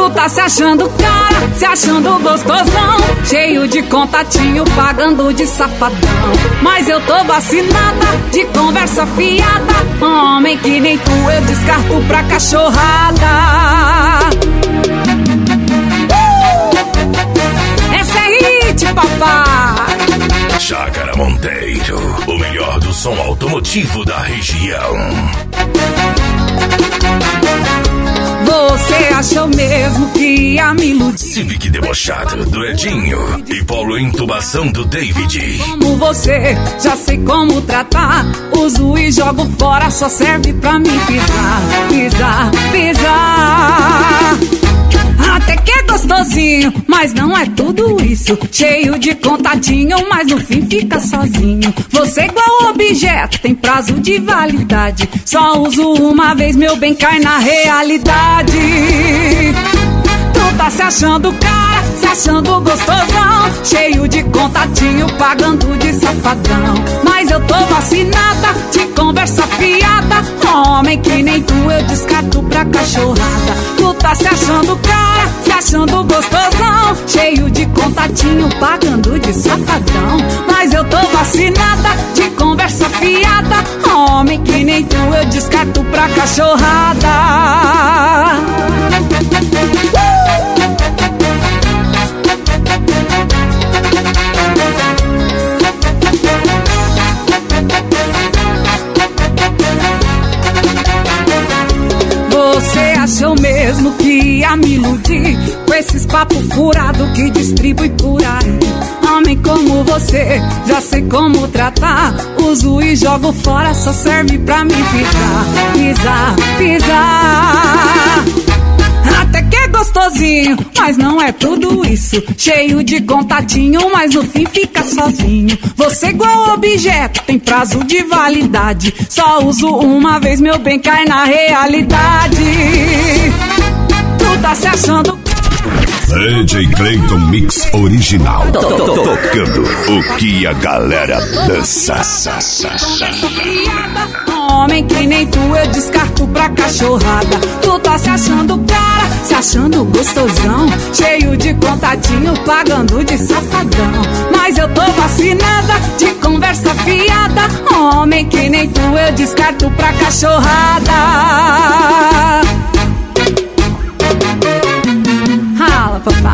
Tu tá se achando cara, se achando gostosão, cheio de contatinho, pagando de safadão. Mas eu tô vacinada de conversa fiada. Homem que nem tu eu descarto pra cachorrada. Essa é hit, papai. Chácara Monteiro, o melhor do som automotivo da região. Você achou mesmo que ia me iludir? Civic debochado do Edinho e Polo Intubação do David. Como você, já sei como tratar. Uso e jogo fora, só serve pra me pisar, pisar, pisar. Até que é gostosinho, mas não é tudo isso. Cheio de contatinho, mas no fim fica sozinho. Você é igual objeto, tem prazo de validade. Só uso uma vez, meu bem, cai na realidade. Tu tá se achando cara, se achando gostosão, cheio de contatinho, pagando de safadão. Mas eu tô vacinada de conversa fiada. Homem que nem tu eu descarto pra cachorrada. Tu tá se achando cara, se achando gostosão, cheio de contatinho, pagando de safadão. Mas eu tô vacinada de conversa fiada. Homem que nem tu eu descarto pra cachorrada. Você achou mesmo que ia me iludir com esses papos furados que distribui por aí? Homem como você, já sei como tratar. Uso e jogo fora, só serve pra me pisar, pisar, pisar. Até que é gostosinho, mas não é tudo isso. Cheio de contatinho, mas no fim fica sozinho. Você igual objeto, tem prazo de validade. Só uso uma vez, meu bem, cai na realidade. Tu tá se achando... DJ Clayton Mix Original. Tocando o que a galera dança. Homem que nem tu eu descarto pra cachorrada. Tu tá se achando cara, se achando gostosão, cheio de contatinho, pagando de safadão. Mas eu tô vacinada de conversa fiada. Homem que nem tu eu descarto pra cachorrada. Rala, papai.